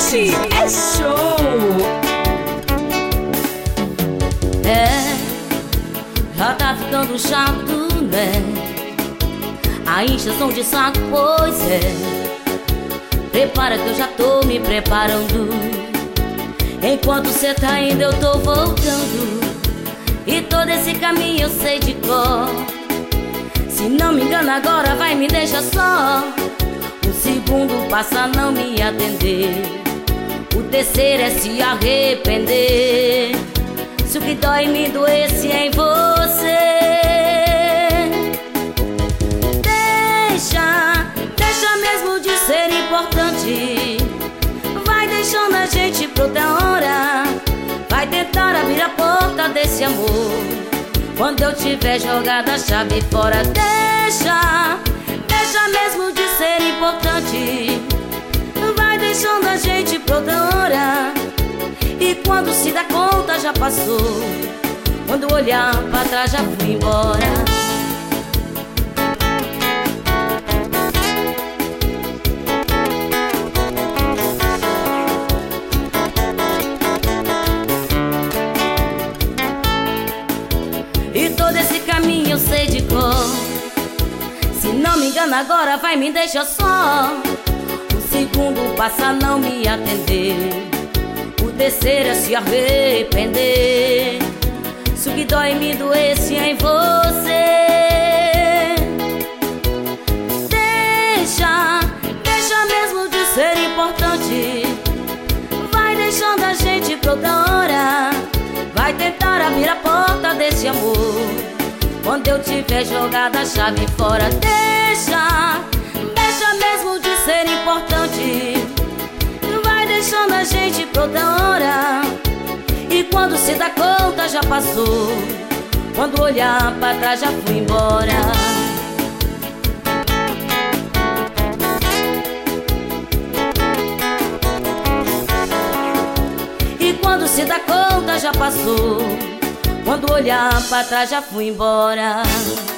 Hoje é show! Já tá ficando chato, né? A inchação de saco, pois é. Prepara que eu já tô me preparando. Enquanto cê tá indo eu tô voltando. E todo esse caminho eu sei de cor. Se não me engano agora vai me deixar só. O segundo passa a não me atender. O terceiro é se arrepender. Se o que dói me doesse em você. Deixa mesmo de ser importante. Vai deixando a gente pra outra hora. Vai tentar abrir a porta desse amor quando eu tiver jogado a chave fora. Deixa mesmo de ser importante. Vai deixando a gente pra outra hora. E quando se dá conta já passou. Quando olhar pra trás já fui embora. E todo esse caminho eu sei de cor. Se não me engano agora vai me deixar só. O segundo passa a não me atender. O terceiro é se arrepender. Se o que dói me doesse em você. Deixa mesmo de ser importante. Vai deixando a gente pra outra hora. Vai tentar abrir a porta desse amor quando eu tiver jogado a chave fora. Deixa mesmo de ser importante. Vai deixando a gente pra outra hora. E quando se dá conta já passou. Quando olhar pra trás já fui embora. E quando se dá conta já passou. Quando olhar pra trás já fui embora.